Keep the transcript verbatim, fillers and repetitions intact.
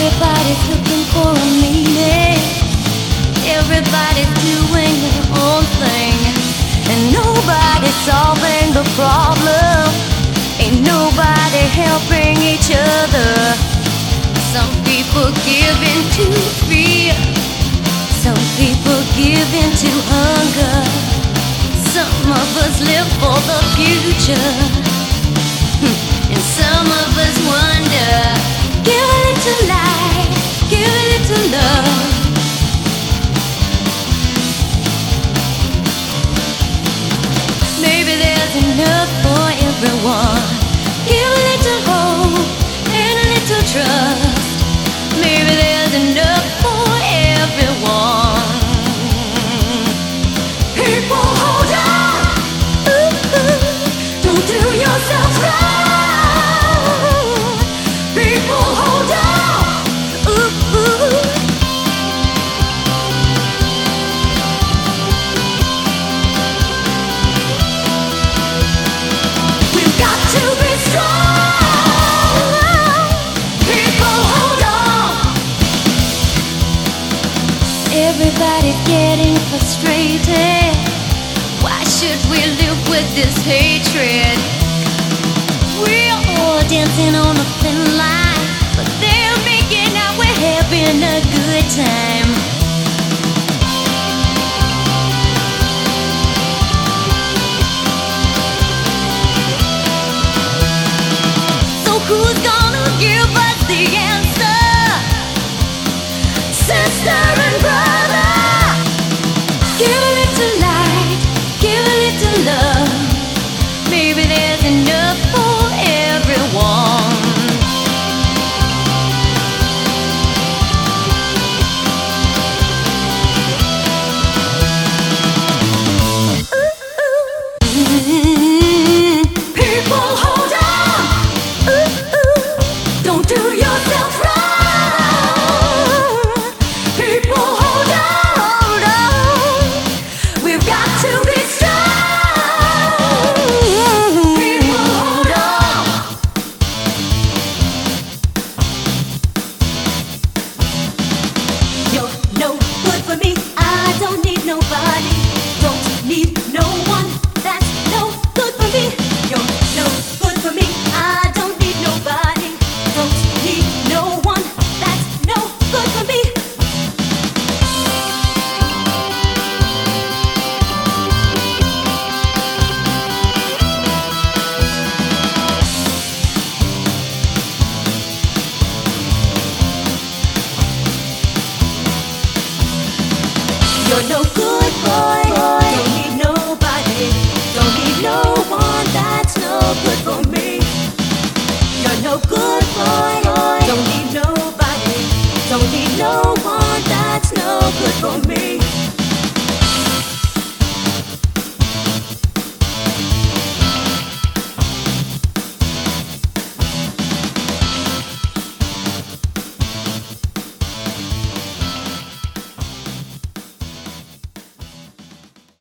Everybody's looking for a meaning. Everybody's doing their own thing, and nobody's solving the problem. Ain't nobody helping each other. Some people give in to fear. Some people give in to hunger. Some of us live for the future, and some of us wonder. Give a little light, give a little love. Maybe there's enough for everyone. Give a little hope and a little trust. Maybe there's enough for everyone. People, hold on. Ooh, ooh. Don't do yourself wrong. People, hold on. Ooh, ooh. We've got to be strong. People, hold on. Everybody's getting frustrated. Why should we live with this hatred? We're all dancing on a thin line, but they're making out we're having a good time. So who's gonna give us the answer? Sister and brother, give a little light, give a little love. Maybe there's enough for everyone. Mm-hmm. People, hold on. Ooh, ooh. Don't do yourself wrong. People, hold on, hold on. We've got to be strong. People, hold on. You're no good for me. I don't need nobody. Don't need no one. That's no good for me. You're no good for me. I don't need nobody. Don't need no one. That's no good for me. You're no good boy. Don't need nobody. Don't need no one. That's no good for me. You're no good boy. Don't need nobody. Don't need no one. That's no good for me.